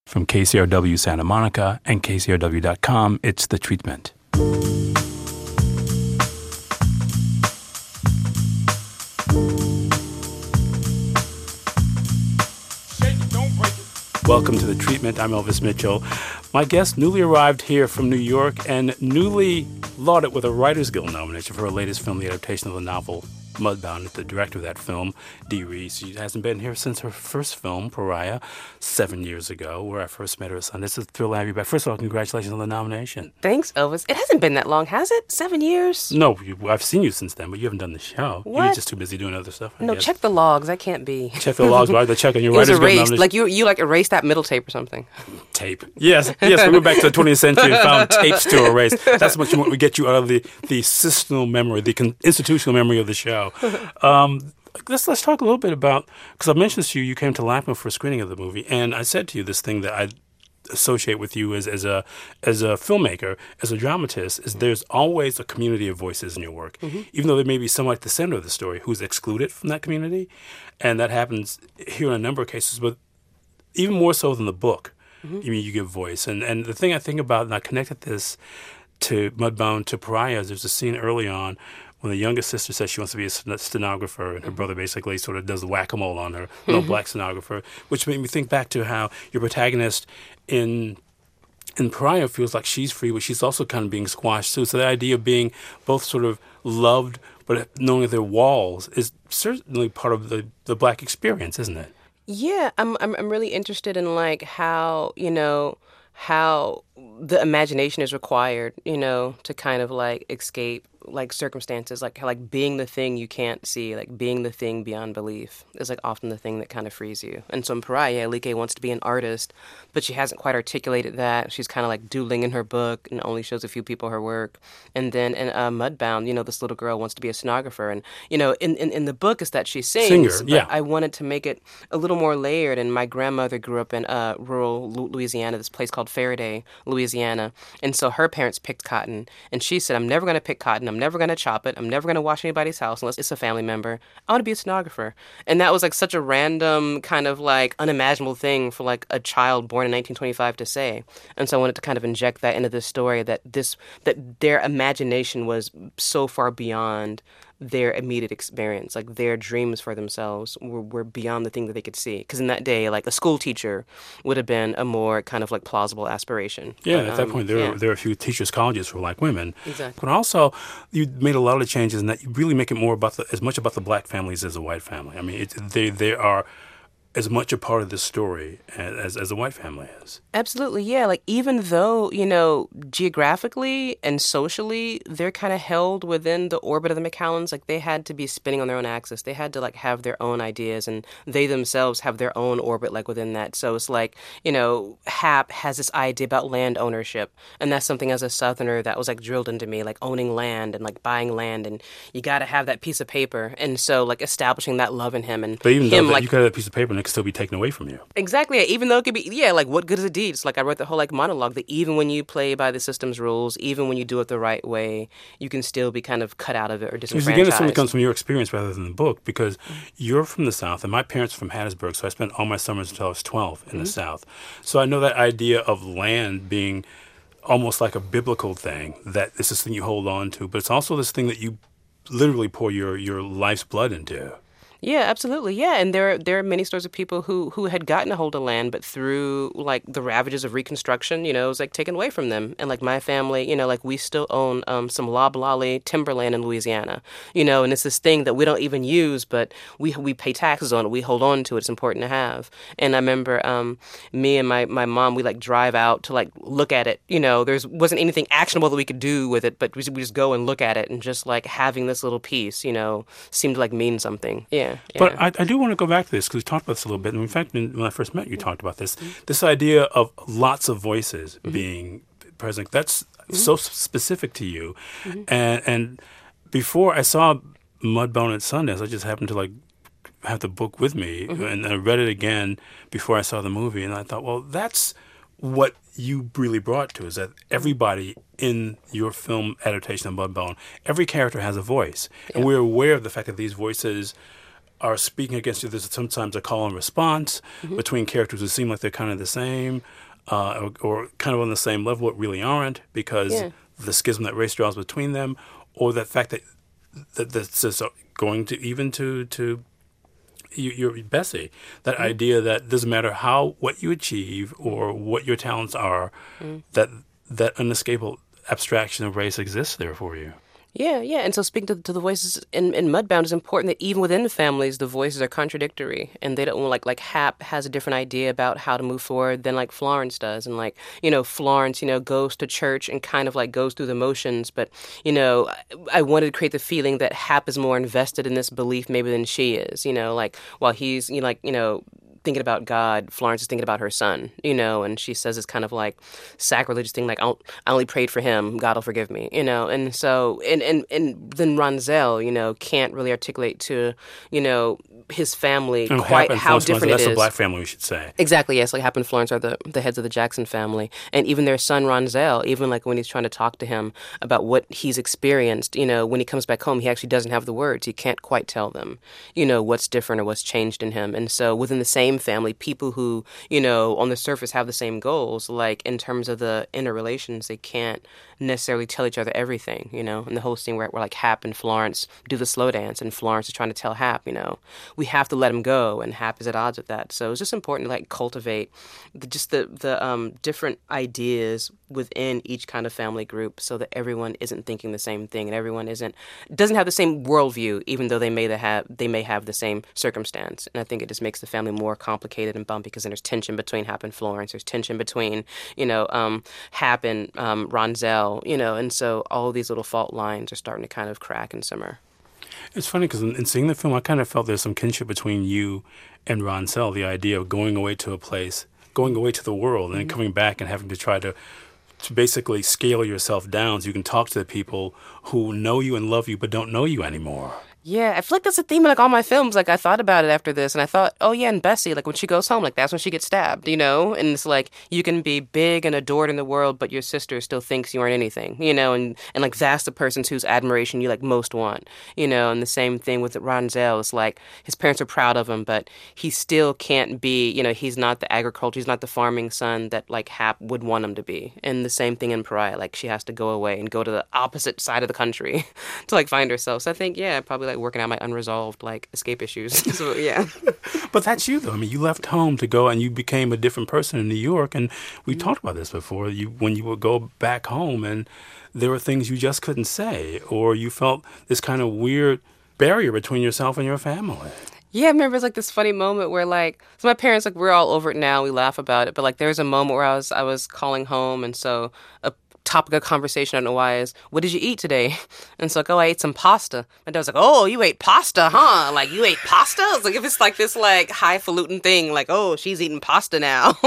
From KCRW Santa Monica and KCRW.com, it's The Treatment. Welcome to The Treatment. I'm Elvis Mitchell. My guest newly arrived here from New York and newly lauded with a Writers Guild nomination for her latest film, the adaptation of the novel Mudbound. The director of that film, Dee Rees. She hasn't been here since her first film, Pariah, 7 years ago, where I first met her son. It's a thrill to have you back. First of all, congratulations on the nomination. Thanks, Elvis. It hasn't been that long, has it? 7 years? No, I've seen you since then, but you haven't done the show. What? You're just too busy doing other stuff. I No, guess. check the logs. I can't be. Check the logs. Why the check on your It was Writers Guild erased. nomination? Like you erased that middle tape or something. Tape. Yes. We went back to the 20th century and found tapes to erase. That's what we get you out of the systemic memory, the institutional memory of the show. Let's talk a little bit about, because I mentioned this to you, you came to LACMA for a screening of the movie, and I said to you this thing that I associate with you as a filmmaker, as a dramatist, is there's always a community of voices in your work, even though there may be someone at the center of the story who's excluded from that community, and that happens here in a number of cases, but even more so than the book. You give voice. And the thing I think about, and I connected this to Mudbound, to Pariah, is there's a scene early on when the youngest sister says she wants to be a stenographer, and her brother basically sort of does whack-a-mole on her, no black stenographer, which made me think back to how your protagonist in Pariah feels like she's free, but she's also kind of being squashed too. So the idea of being both sort of loved, but knowing that there are walls is certainly part of the black experience, isn't it? Yeah, I'm really interested in like how the imagination is required, to kind of like escape like circumstances, like being the thing you can't see, like being the thing beyond belief is like often the thing that kind of frees you. And so in Pariah, Alike wants to be an artist, but she hasn't quite articulated that. She's kind of like doodling in her book and only shows a few people her work. And then in Mudbound, this little girl wants to be a stenographer. And, in the book is that she sings. Singer, yeah. But I wanted to make it a little more layered. And my grandmother grew up in rural Louisiana, this place called Faraday, Louisiana. And so her parents picked cotton. And she said, I'm never going to pick cotton. I'm never going to chop it. I'm never going to wash anybody's house unless it's a family member. I want to be a stenographer. And that was like such a random kind of like unimaginable thing for like a child born in 1925 to say. And so I wanted to kind of inject that into this story, that their imagination was so far beyond their immediate experience, like their dreams for themselves were beyond the thing that they could see. Because in that day, like a school teacher would have been a more kind of like plausible aspiration. Yeah, at that point, there are a few teachers' colleges for black women. Exactly. But also, you made a lot of changes in that you really make it more about as much about the black families as the white family. I mean, they are as much a part of this story as the white family is. Absolutely, yeah. Like even though, geographically and socially, they're kind of held within the orbit of the McCallans, like they had to be spinning on their own axis. They had to like have their own ideas, and they themselves have their own orbit like within that. So it's like, Hap has this idea about land ownership, and that's something as a Southerner that was like drilled into me, like owning land and like buying land, and you got to have that piece of paper. And so like establishing that love in him, and but even though like, you could have that piece of paper and it could still be taken away from you. Exactly. Even though it could be, like what good is a deed? It's like I wrote the whole like monologue that even when you play by the system's rules, even when you do it the right way, you can still be kind of cut out of it or disenfranchised. Again, it's something that comes from your experience rather than the book, because you're from the South and my parents are from Hattiesburg, so I spent all my summers until I was 12 in the South. So I know that idea of land being almost like a biblical thing, that it's this thing you hold on to, but it's also this thing that you literally pour your life's blood into. Yeah, absolutely. Yeah, and there are many stories of people who had gotten a hold of land, but through like the ravages of Reconstruction, it was like taken away from them. And like my family, like we still own some loblolly timberland in Louisiana, and it's this thing that we don't even use, but we pay taxes on it. We hold on to it. It's important to have. And I remember me and my mom, we like drive out to like look at it. There wasn't anything actionable that we could do with it, but we just go and look at it, and just like having this little piece, seemed to like mean something. Yeah. But I do want to go back to this because we talked about this a little bit. And in fact, when I first met you, talked about this. This idea of lots of voices being present. That's so specific to you. And before I saw Mudbound at Sundance, I just happened to like have the book with me, and I read it again before I saw the movie. And I thought, well, that's what you really brought to, is that everybody in your film adaptation of Mudbound, every character has a voice. Yeah. And we're aware of the fact that these voices are speaking against you. There's sometimes a call and response between characters who seem like they're kind of the same, or kind of on the same level, but really aren't because Yeah. the schism that race draws between them, or that fact that this is going to even to your Bessie, that idea that doesn't matter what you achieve or what your talents are, that unescapable abstraction of race exists there for you. Yeah, yeah. And so speaking to the voices in Mudbound, it's important that even within the families, the voices are contradictory. And they don't like Hap has a different idea about how to move forward than like Florence does. And like, Florence, goes to church and kind of like goes through the motions. But, I wanted to create the feeling that Hap is more invested in this belief maybe than she is, like while he's, thinking about God, Florence is thinking about her son, and she says it's kind of like sacrilegious thing, like I only prayed for him, God will forgive me, and so and then Ronzel, can't really articulate to, his family quite how different it is. That's a black family, we should say. Exactly, yes. Like Hap and Florence are the heads of the Jackson family, and even their son Ronzel, even like when he's trying to talk to him about what he's experienced, when he comes back home, he actually doesn't have the words. He can't quite tell them, what's different or what's changed in him. And so within the same family, people who, on the surface have the same goals, like in terms of the interrelations, they can't necessarily tell each other everything, and the whole scene where like Hap and Florence do the slow dance and Florence is trying to tell Hap, we have to let him go, and Hap is at odds with that. So it's just important to like cultivate the different ideas within each kind of family group so that everyone isn't thinking the same thing and everyone doesn't have the same worldview, even though they may have the same circumstance. And I think it just makes the family more complicated and bumpy because then there's tension between Hap and Florence, there's tension between Hap and Ronzel, and so all these little fault lines are starting to kind of crack and simmer. It's funny because in seeing the film, I kind of felt there's some kinship between you and Ronzel, the idea of going away to a place, going away to the world, and then coming back and having to try to basically scale yourself down so you can talk to the people who know you and love you but don't know you anymore. Yeah, I feel like that's a theme in like all my films. Like I thought about it after this and I thought, oh yeah, and Bessie, like when she goes home, like that's when she gets stabbed, And it's like you can be big and adored in the world, but your sister still thinks you aren't anything, and like that's the person whose admiration you like most want, And the same thing with Ronzel. It's like his parents are proud of him, but he still can't be, he's not the agriculture, he's not the farming son that like Hap would want him to be. And the same thing in Pariah, like she has to go away and go to the opposite side of the country to like find herself. So I think, yeah, probably like working out my unresolved like escape issues. So yeah. But that's you though. I mean, you left home to go and you became a different person in New York, and we talked about this before. When you would go back home and there were things you just couldn't say, or you felt this kind of weird barrier between yourself and your family. Yeah, I remember it's like this funny moment where like, so my parents, like we're all over it now, we laugh about it, but like there was a moment where I was calling home, and so a topic of conversation, I don't know why, is, what did you eat today? And it's like, oh, I ate some pasta. My dad was like, oh, you ate pasta, huh? Like, you ate pasta? It's like, if it's like this, like, highfalutin thing, like, oh, she's eating pasta now.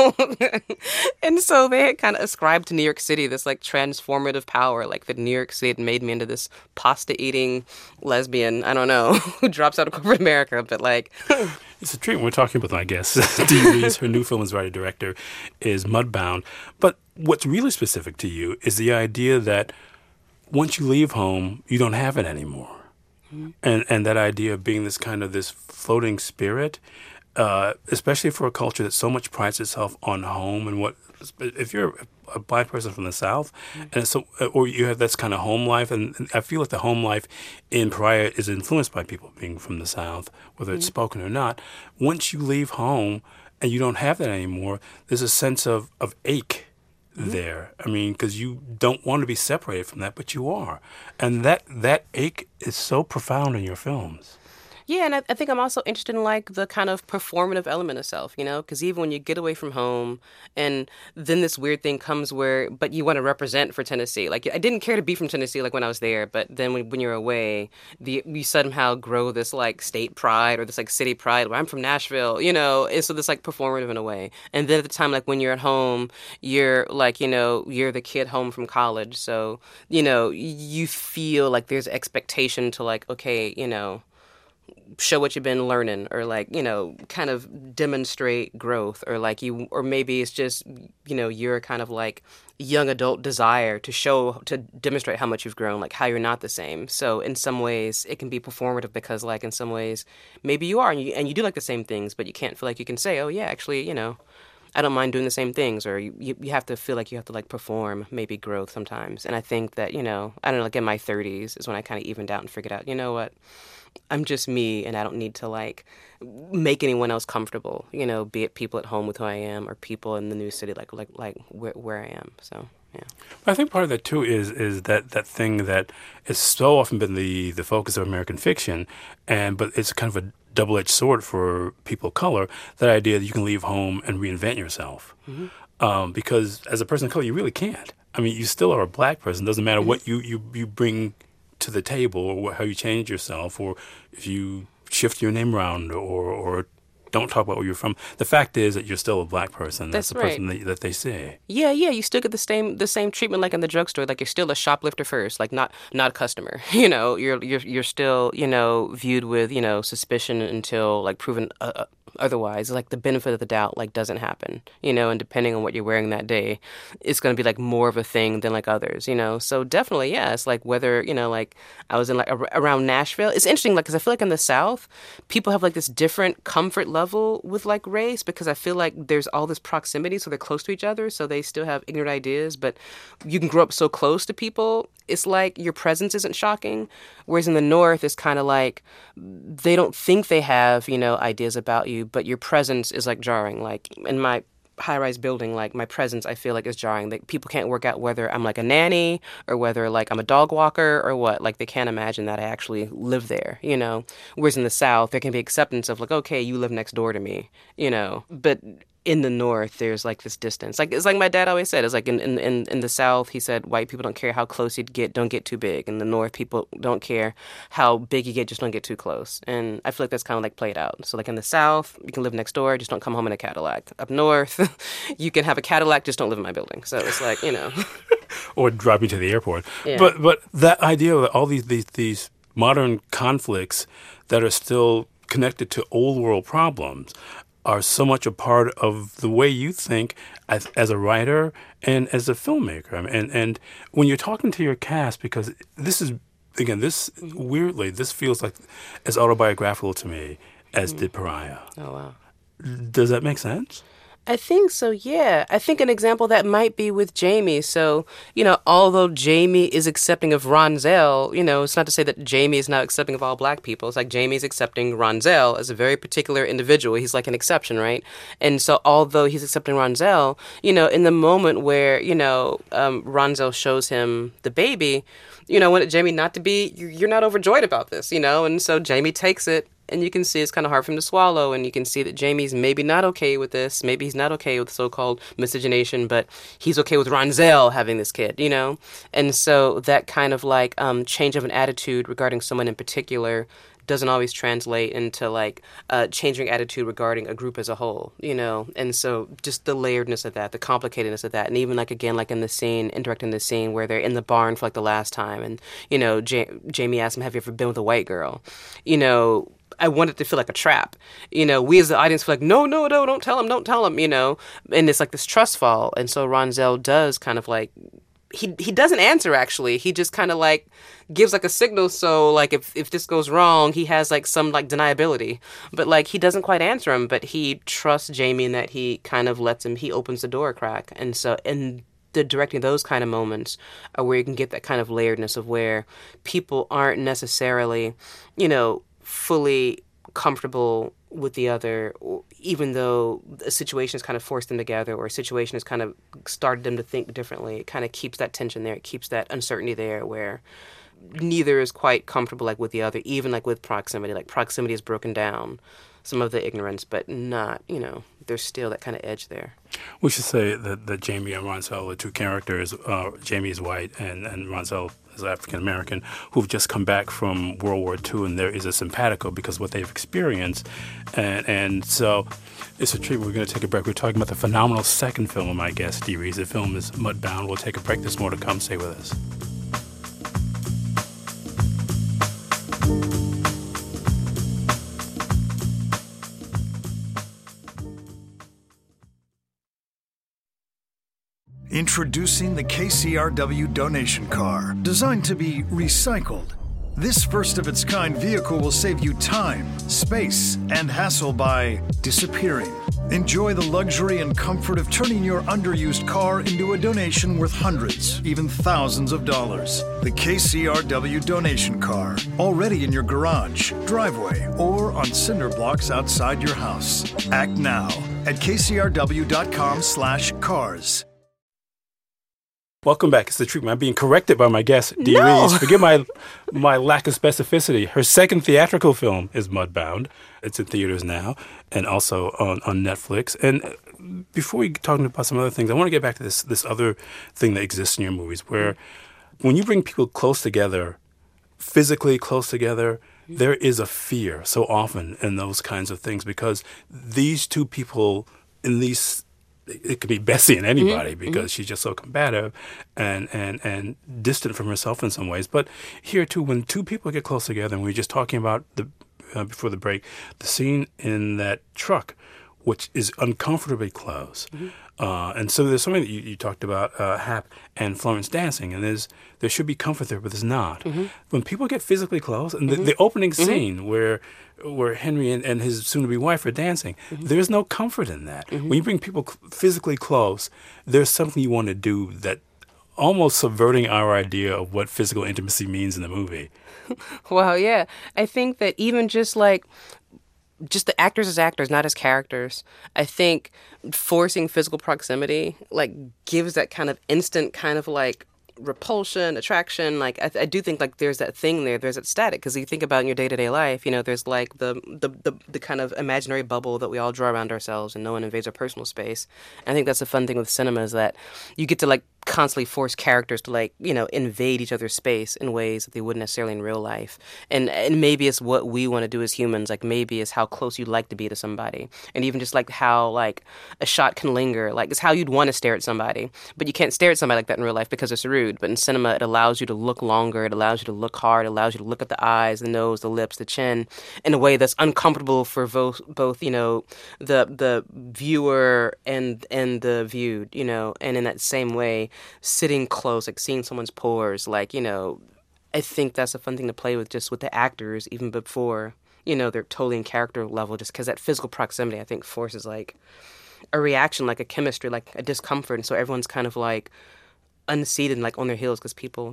And so they had kind of ascribed to New York City this, like, transformative power, like, that New York City had made me into this pasta-eating lesbian, I don't know, who drops out of corporate America, but, like... It's a treat when we're talking with my guest, Dee Rees. Her new film as writer-director is Mudbound. But what's really specific to you is the idea that once you leave home, you don't have it anymore. Mm-hmm. And that idea of being this floating spirit, especially for a culture that so much prides itself on home and what, if you're a black person from the South, and so, or you have this kind of home life, and I feel like the home life in Pariah is influenced by people being from the South, whether it's spoken or not. Once you leave home and you don't have that anymore, there's a sense of ache there. I mean, because you don't want to be separated from that, but you are, and that ache is so profound in your films. Yeah, and I think I'm also interested in, like, the kind of performative element of self, because even when you get away from home and then this weird thing comes but you want to represent for Tennessee. Like, I didn't care to be from Tennessee, like, when I was there, but then when you're away, you somehow grow this, like, state pride or this, like, city pride where I'm from Nashville, and so this, like, performative in a way. And then at the time, like, when you're at home, you're, like, you're the kid home from college, so, you feel like there's expectation to, like, okay, show what you've been learning, or like, kind of demonstrate growth, or like or maybe it's just, your kind of like young adult desire to demonstrate how much you've grown, like how you're not the same. So in some ways it can be performative, because like in some ways maybe you are, and you do like the same things, but you can't feel like you can say, oh yeah, actually, I don't mind doing the same things, or you have to feel like you have to like perform maybe growth sometimes. And I think that, I don't know, like in my 30s is when I kind of evened out and figured out, you know what, I'm just me, and I don't need to like make anyone else comfortable, be it people at home with who I am or people in the new city, like where I am. So, yeah. I think part of that too is that thing that has so often been the focus of American fiction, but it's kind of a double-edged sword for people of color, that idea that you can leave home and reinvent yourself. Mm-hmm. Because as a person of color, you really can't. I mean, you still are a black person. It doesn't matter what you bring to the table, or how you change yourself, or if you shift your name around, or don't talk about where you're from. The fact is that you're still a black person. That's the person that they see. Yeah. You still get the same treatment like in the drugstore. Like you're still a shoplifter first, like not a customer. You're still viewed with suspicion until like proven otherwise. Like the benefit of the doubt like doesn't happen. And depending on what you're wearing that day, it's going to be like more of a thing than like others. So definitely, yeah. It's like whether like I was in like around Nashville. It's interesting, like because I feel like in the South, people have like this different comfort level with like race, because I feel like there's all this proximity, so they're close to each other, so they still have ignorant ideas, but you can grow up so close to people, it's like your presence isn't shocking. Whereas in the North, it's kind of like they don't think they have ideas about you, but your presence is like jarring. Like in my high-rise building, like my presence I feel like is jarring. Like people can't work out whether I'm like a nanny or whether like I'm a dog walker or what. Like they can't imagine that I actually live there, Whereas in the South, there can be acceptance of like, okay, you live next door to me, But in the North, there's like this distance. Like it's like my dad always said. It's like in the South, he said white people don't care how close you get, don't get too big. In the North, people don't care how big you get, just don't get too close. And I feel like that's kind of like played out. So like in the South, you can live next door, just don't come home in a Cadillac. Up North, you can have a Cadillac, just don't live in my building. So it's like or drive you to the airport. Yeah. But that idea of all these modern conflicts that are still connected to old world problems are so much a part of the way you think as a writer and as a filmmaker. And when you're talking to your cast, because this is, again, weirdly, this feels like as autobiographical to me as did Pariah. Oh, wow. Does that make sense? I think so, yeah. I think an example that might be with Jamie. So, although Jamie is accepting of Ronzel, it's not to say that Jamie is not accepting of all black people. It's like Jamie's accepting Ronzel as a very particular individual. He's like an exception, right? And so although he's accepting Ronzel, in the moment where, Ronzel shows him the baby, wanted Jamie not to be, you're not overjoyed about this, And so Jamie takes it. And you can see it's kind of hard for him to swallow, and you can see that Jamie's maybe not okay with this. Maybe he's not okay with so-called miscegenation, but he's okay with Ronzel having this kid, And so that kind of like change of an attitude regarding someone in particular doesn't always translate into like changing attitude regarding a group as a whole, And so just the layeredness of that, the complicatedness of that, and even like again, like in the scene, indirecting the scene where they're in the barn for like the last time, and Jamie asks him, "Have you ever been with a white girl?" I want it to feel like a trap. We as the audience feel like, no, don't tell him, and it's like this trust fall. And so Ronzel does kind of like, he doesn't answer actually. He just kind of like gives like a signal. So like if this goes wrong, he has like some like deniability, but like he doesn't quite answer him, but he trusts Jamie in that he kind of lets him, he opens the door a crack. And so, and the directing those kind of moments are where you can get that kind of layeredness of where people aren't necessarily, fully comfortable with the other, even though a situation has kind of forced them together, or a situation has kind of started them to think differently. It kind of keeps that tension there. It keeps that uncertainty there where neither is quite comfortable like with the other, even like with proximity. Like proximity has broken down some of the ignorance, but not, there's still that kind of edge there. We should say that Jamie and Ronzel are two characters. Jamie is white and Ronzel is African-American, who've just come back from World War II, and there is a simpatico because of what they've experienced. And so it's a treat. We're going to take a break. We're talking about the phenomenal second film of my guest, Dee Rees. The film is Mudbound. We'll take a break. There's more to come. Stay with us. Introducing the KCRW donation car, designed to be recycled. This first-of-its-kind vehicle will save you time, space, and hassle by disappearing. Enjoy the luxury and comfort of turning your underused car into a donation worth hundreds, even thousands of dollars. The KCRW donation car, already in your garage, driveway, or on cinder blocks outside your house. Act now at kcrw.com/cars. Welcome back. It's The Treatment. I'm being corrected by my guest, Dee No. Rees. Forgive my lack of specificity. Her second theatrical film is Mudbound. It's in theaters now and also on Netflix. And before we talk about some other things, I want to get back to this other thing that exists in your movies where when you bring people close together, physically close together, there is a fear so often in those kinds of things because these two people in these it could be Bessie and anybody because she's just so combative and distant from herself in some ways. But here, too, when two people get close together, and we were just talking about before the break, the scene in that truck, which is uncomfortably close. And so there's something that you talked about, Hap and Florence dancing, and there should be comfort there, but there's not. When people get physically close, and the opening scene where Henry and his soon-to-be wife are dancing, there's no comfort in that. When you bring people physically close, there's something you want to do that almost subverting our idea of what physical intimacy means in the movie. Well, yeah. I think that even just the actors as actors, not as characters. I think forcing physical proximity gives that kind of instant kind of repulsion, attraction. I do think there's that thing there. There's that static because you think about in your day-to-day life, there's the kind of imaginary bubble that we all draw around ourselves and no one invades our personal space. And I think that's the fun thing with cinema is that you get to constantly force characters to invade each other's space in ways that they wouldn't necessarily in real life. And maybe it's what we want to do as humans. Maybe it's how close you'd like to be to somebody. And even just how a shot can linger. It's how you'd want to stare at somebody. But you can't stare at somebody like that in real life because it's rude. But in cinema, it allows you to look longer. It allows you to look hard. It allows you to look at the eyes, the nose, the lips, the chin in a way that's uncomfortable for both the viewer and the viewed, and in that same way, sitting close, seeing someone's pores, I think that's a fun thing to play with just with the actors, even before, they're totally in character level, just because that physical proximity, I think, forces, a reaction, a chemistry, a discomfort, and so everyone's kind of, unseated, on their heels, because people,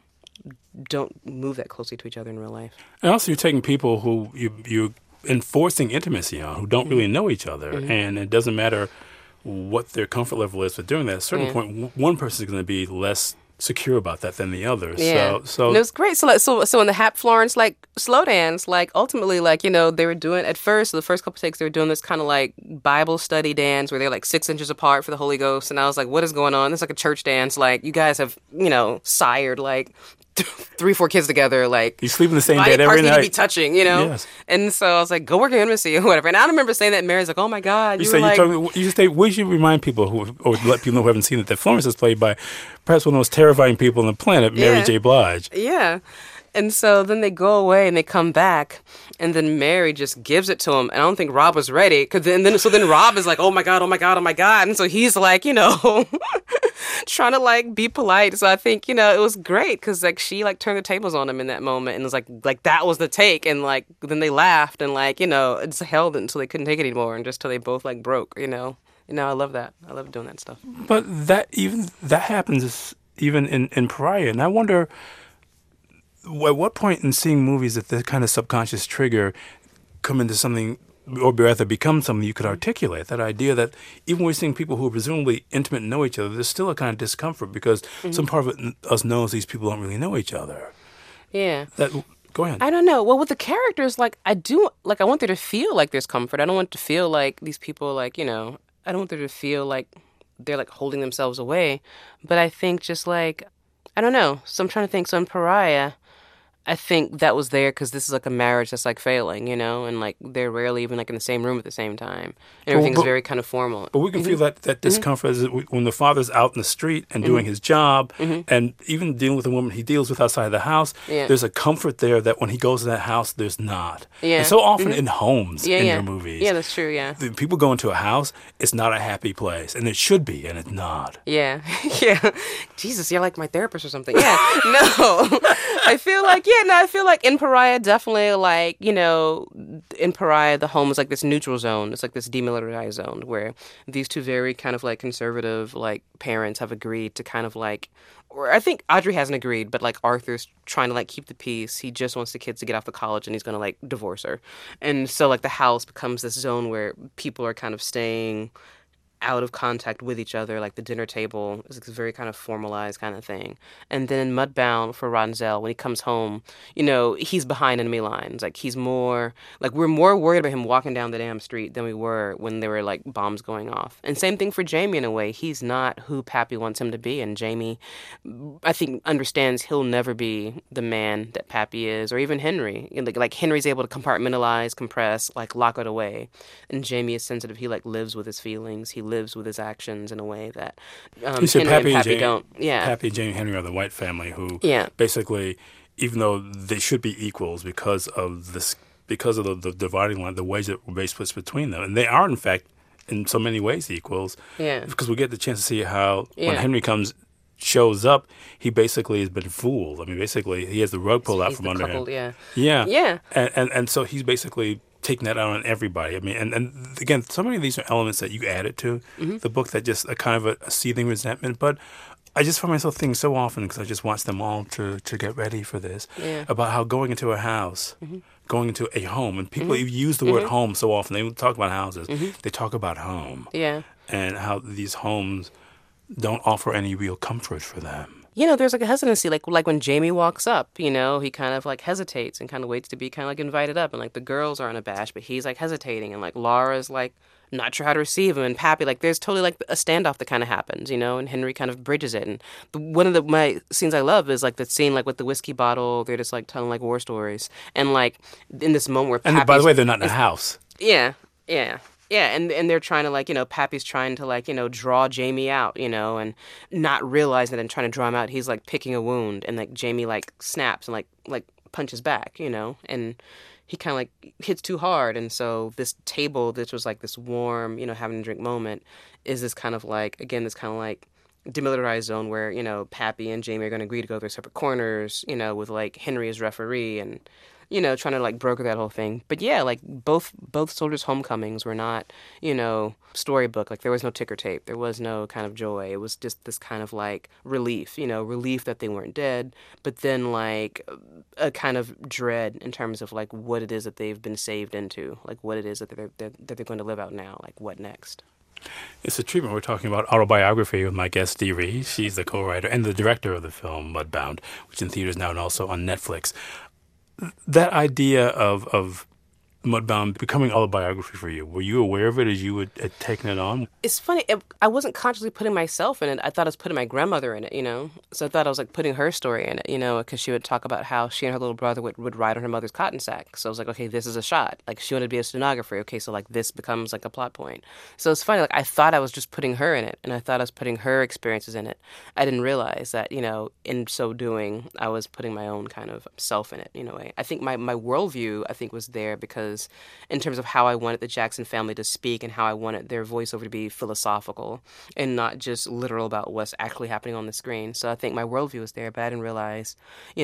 don't move that closely to each other in real life. And also you're taking people who you're enforcing intimacy on, who don't really know each other, and it doesn't matter what their comfort level is with doing that. At a certain point, one person is going to be less secure about that than the other. Yeah. So and it was great. So in the Hap Florence slow dance, ultimately they were doing at first the first couple takes they were doing this kind of Bible study dance where they're 6 inches apart for the Holy Ghost, and I was like, what is going on? It's like a church dance. You guys have sired 3-4 kids together. You sleep in the same bed every night. night. To be touching, Yes. And so I was like, go work on intimacy or whatever. And I remember saying that, and Mary's like, oh my God. We should remind people or let people know who haven't seen it that Florence is played by perhaps one of the most terrifying people on the planet, Mary J. Blige. Yeah. And so then they go away and they come back, and then Mary just gives it to him. And I don't think Rob was ready, so then Rob is like, oh my God, oh my God, oh my God. And so he's trying to be polite. So I think, it was great because she turned the tables on him in that moment, and it was like that was the take. And then they laughed and it just held it until they couldn't take it anymore, and just till they both broke, I love that. I love doing that stuff. But that happens even in Pariah. And I wonder, at what point in seeing movies that the kind of subconscious trigger come into something, or rather become something you could articulate? That idea that even when we're seeing people who are presumably intimate and know each other, there's still a kind of discomfort because some part of us knows these people don't really know each other. Yeah. Go ahead. I don't know. Well, with the characters, I want there to feel like there's comfort. I don't want to feel like these people, I don't want there to feel like they're, holding themselves away. But I think just, I don't know. So I'm trying to think. So in Pariah, I think that was there because this is like a marriage that's like failing, and like they're rarely even like in the same room at the same time. And everything's very kind of formal. But we can feel that discomfort as when the father's out in the street and doing his job, and even dealing with the woman he deals with outside the house. Yeah. There's a comfort there that when he goes to that house, there's not. Yeah. And so often in homes in yeah. your movies, Yeah, that's true. Yeah. People go into a house, it's not a happy place, and it should be, and it's not. Yeah, yeah. Jesus, you're like my therapist or something. Yeah, no. I feel like in Pariah, definitely like, in Pariah, the home is like this neutral zone. It's like this demilitarized zone where these two very kind of like conservative like parents have agreed to kind of like, or I think Audrey hasn't agreed, but like Arthur's trying to like keep the peace. He just wants the kids to get off to college and he's going to like divorce her. And so like the house becomes this zone where people are kind of staying out of contact with each other, like the dinner table is a very kind of formalized kind of thing. And then in Mudbound for Ronzel, when he comes home, he's behind enemy lines. Like he's more, like we're more worried about him walking down the damn street than we were when there were like bombs going off. And same thing for Jamie in a way. He's not who Pappy wants him to be. And Jamie, I think, understands he'll never be the man that Pappy is, or even Henry. Like Henry's able to compartmentalize, compress, like lock it away. And Jamie is sensitive. He like lives with his feelings. He lives with his actions in a way that Henry and Pappy don't. Yeah. Pappy and Jamie Henry are the white family who basically, even though they should be equals because of the dividing line, the ways that race splits between them, and they are in fact in so many ways equals. Yeah. Because we get the chance to see how when Henry shows up, he basically has been fooled. I mean, basically he has the rug pulled out from under him. Yeah. And so he's basically taking that out on everybody. I mean, and again, so many of these are elements that you added to the book that just a kind of a seething resentment. But I just find myself thinking so often, because I just watch them all to get ready for this, about how going into a house, going into a home, and people use the word home so often. They don't talk about houses. They talk about home. Yeah. And how these homes don't offer any real comfort for them. There's like a hesitancy, like when Jamie walks up, he kind of like hesitates and kind of waits to be kind of like invited up, and like the girls are unabashed, but he's like hesitating, and like Laura's like not sure how to receive him, and Pappy, like there's totally like a standoff that kind of happens, and Henry kind of bridges it. And one of my scenes I love is like the scene like with the whiskey bottle. They're just like telling like war stories, and like in this moment where and by the way, they're not in a house. Yeah. Yeah, and they're trying to like, Pappy's trying to like, draw Jamie out, and not realizing that in trying to draw him out, he's like picking a wound, and like Jamie like snaps and like punches back, and he kind of like hits too hard. And so this table, this was like this warm, having a drink moment, is this kind of like, again, this kind of like demilitarized zone where, Pappy and Jamie are going to agree to go to their separate corners, with like Henry as referee and, trying to like broker that whole thing. But yeah, like both soldiers' homecomings were not, storybook. Like there was no ticker tape. There was no kind of joy. It was just this kind of like relief, relief that they weren't dead, but then like a kind of dread in terms of like what it is that they've been saved into, like what it is that they're going to live out now, like what next. It's a treatment. We're talking about autobiography with my guest, Dee Rees. She's the co-writer and the director of the film Mudbound, which is in theaters now and also on Netflix. That idea of Mudbound becoming autobiography for you, were you aware of it as you had taken it on? It's funny. I wasn't consciously putting myself in it. I thought I was putting my grandmother in it, So I thought I was like putting her story in it, because she would talk about how she and her little brother would ride on her mother's cotton sack. So I was like, okay, this is a shot. Like she wanted to be a stenographer. Okay, so like this becomes like a plot point. So it's funny. Like I thought I was just putting her in it, and I thought I was putting her experiences in it. I didn't realize that, in so doing, I was putting my own kind of self in it, in a way. I think my worldview, I think, was there because in terms of how I wanted the Jackson family to speak and how I wanted their voiceover to be philosophical and not just literal about what's actually happening on the screen. So I think my worldview was there, but I didn't realize,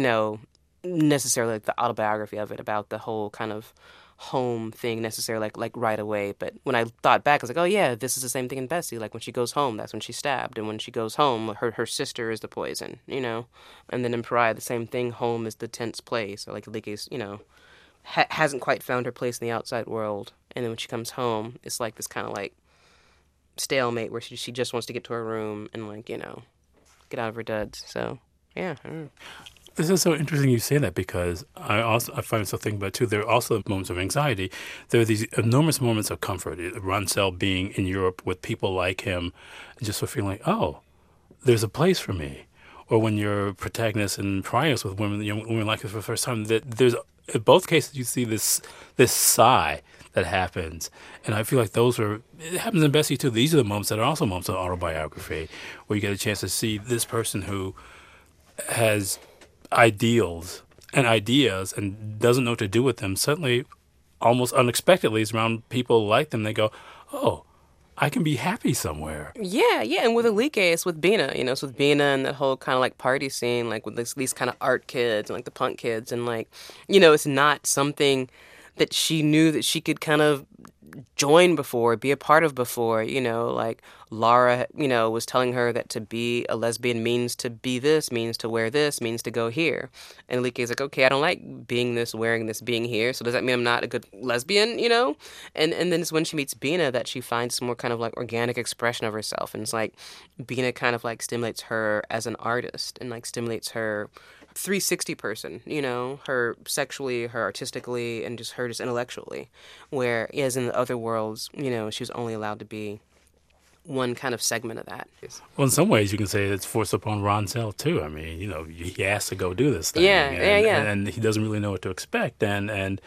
necessarily like the autobiography of it, about the whole kind of home thing necessarily like right away. But when I thought back, I was like, oh yeah, this is the same thing in Bessie. Like when she goes home, that's when she's stabbed. And when she goes home, her sister is the poison, And then in Pariah, the same thing. Home is the tense place, or like is, hasn't quite found her place in the outside world. And then when she comes home, it's like this kind of like stalemate where she just wants to get to her room and like, get out of her duds. So, yeah. I don't know. This is so interesting you say that, because I find myself thinking about, too, there are also moments of anxiety. There are these enormous moments of comfort. Ronzel being in Europe with people like him, and just sort of feeling like, oh, there's a place for me. or when your protagonist in Pariahs with women, young women like this for the first time, that there's in both cases you see this sigh that happens, and I feel like it happens in Bessie too. These are the moments that are also moments of autobiography, where you get a chance to see this person who has ideals and ideas and doesn't know what to do with them. Suddenly, almost unexpectedly, is around people like them. They go, oh, I can be happy somewhere. Yeah, and with Alike, it's with Bina, it's with Bina and the whole kind of like party scene, like with these kind of art kids and like the punk kids, and like, it's not something that she knew that she could kind of join before, be a part of before, like Lara, was telling her that to be a lesbian means to be this, means to wear this, means to go here. And Alike's like, okay, I don't like being this, wearing this, being here. So does that mean I'm not a good lesbian, And then it's when she meets Bina that she finds some more kind of like organic expression of herself. And it's like Bina kind of like stimulates her as an artist and like stimulates her 360 person, her sexually, her artistically, and just her just intellectually. Whereas in the other worlds, she was only allowed to be one kind of segment of that. Well, in some ways, you can say it's forced upon Ronzel too. I mean, he has to go do this thing. Yeah. And he doesn't really know what to expect. And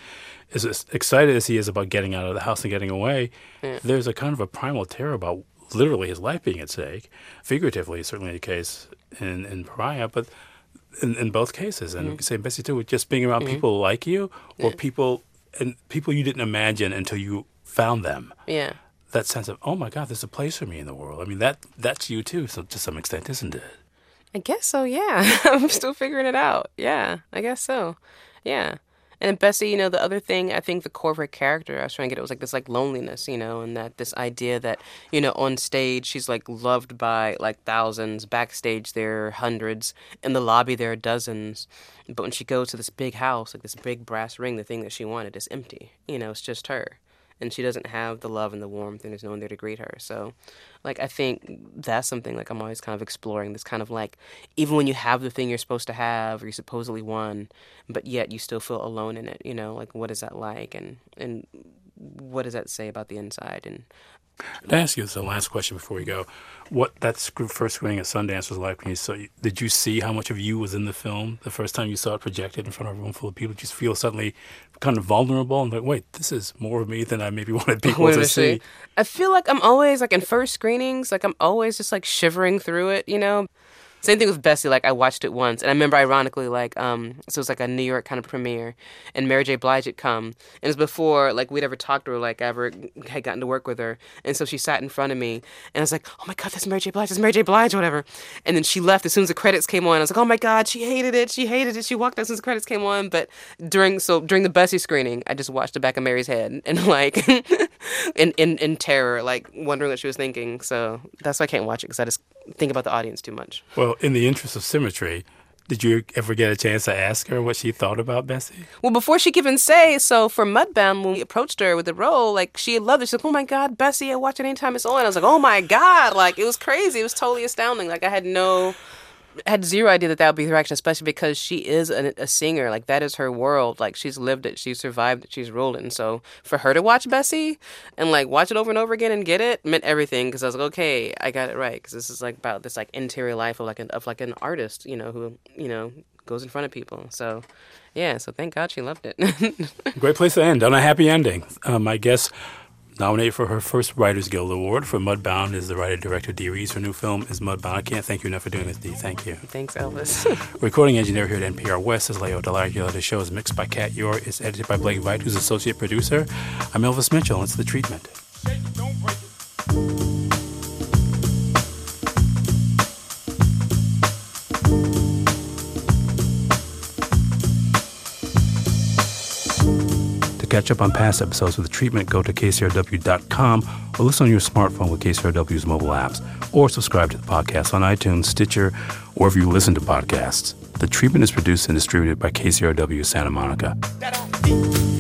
as excited as he is about getting out of the house and getting away, there's a kind of a primal terror about literally his life being at stake. Figuratively, certainly the case in Pariah, but in both cases. And we can say Bessie too, with just being around people like you, or people you didn't imagine until you found them. Yeah. That sense of, oh my God, there's a place for me in the world. I mean, that's you too, so to some extent, isn't it? I guess so, yeah. I'm still figuring it out. Yeah, I guess so. Yeah. And Bessie, the other thing, I think the core of her character, I was trying to get, it was like this like loneliness, and that this idea that, on stage she's like loved by like thousands, backstage there are hundreds, in the lobby there are dozens. But when she goes to this big house, like this big brass ring, the thing that she wanted is empty. It's just her. And she doesn't have the love and the warmth, and there's no one there to greet her. So, like, I think that's something, like, I'm always kind of exploring, this kind of, like, even when you have the thing you're supposed to have, or you supposedly won, but yet you still feel alone in it, like, what is that like, and what does that say about the inside? And I'd ask you this, the last question before we go. What that first screening at Sundance was like when you saw? Did you see how much of you was in the film the first time you saw it projected in front of a room full of people? Did you feel suddenly kind of vulnerable and like, wait, this is more of me than I maybe wanted people to see? I feel like I'm always, like, in first screenings, like, I'm always just, like, shivering through it, Same thing with Bessie. Like, I watched it once, and I remember, ironically, like, so it was like a New York kind of premiere, and Mary J. Blige had come, and it was before, like, we'd ever talked to her, like, I ever had gotten to work with her, and so she sat in front of me, and I was like, oh my God, that's Mary J. Blige, or whatever, and then she left as soon as the credits came on. I was like, oh my God, she hated it, she walked out as soon as the credits came on, but during the Bessie screening, I just watched the back of Mary's head, and, like, in terror, like, wondering what she was thinking, so that's why I can't watch it, because I just think about the audience too much. Well, in the interest of symmetry, did you ever get a chance to ask her what she thought about Bessie? Well, before she could even say, so for Mudbound, when we approached her with the role, like, she had loved it. She's like, oh my God, Bessie, I watch it anytime it's on. I was like, oh my God, like, it was crazy. It was totally astounding. Like, I had zero idea that would be her reaction, especially because she is a singer. Like, that is her world. Like, she's lived it, she's survived it, she's ruled it. And so for her to watch Bessie and, like, watch it over and over again and get it meant everything, because I was like, okay, I got it right, because this is, like, about this, like, interior life of an artist, who, goes in front of people. So, yeah, so thank God she loved it. Great place to end, on a happy ending. I guess nominated for her first Writers Guild Award for Mudbound is the writer-director Dee Rees. Her new film is Mudbound. I can't thank you enough for doing this, Dee. Thank you. Thanks, Elvis. Recording engineer here at NPR West is Leo Delagula. The show is mixed by Kat Yor. It's edited by Blake Wright, who's associate producer. I'm Elvis Mitchell. It's The Treatment. To catch up on past episodes of The Treatment, go to KCRW.com or listen on your smartphone with KCRW's mobile apps, or subscribe to the podcast on iTunes, Stitcher, or wherever you listen to podcasts. The Treatment is produced and distributed by KCRW Santa Monica.